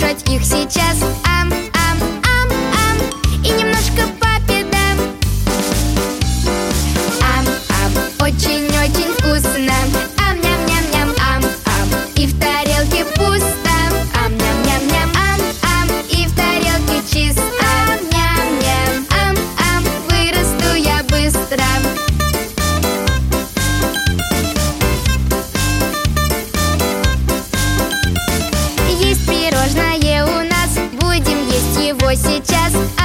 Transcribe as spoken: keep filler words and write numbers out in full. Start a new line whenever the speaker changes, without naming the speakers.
кушать их сейчас. Ам, ам, ам, ам, и немножко папе дам. Ам, ам, очень-очень вкусно. Ам, ням, ням, ням, ам, ам, и в тарелке пусто. Ам, ням, ням, ням, ам, ам, и в тарелке чисто. Ам, ням, ням, ам, ам, вырасту я быстро. Есть пирожное у нас, будем есть его сейчас.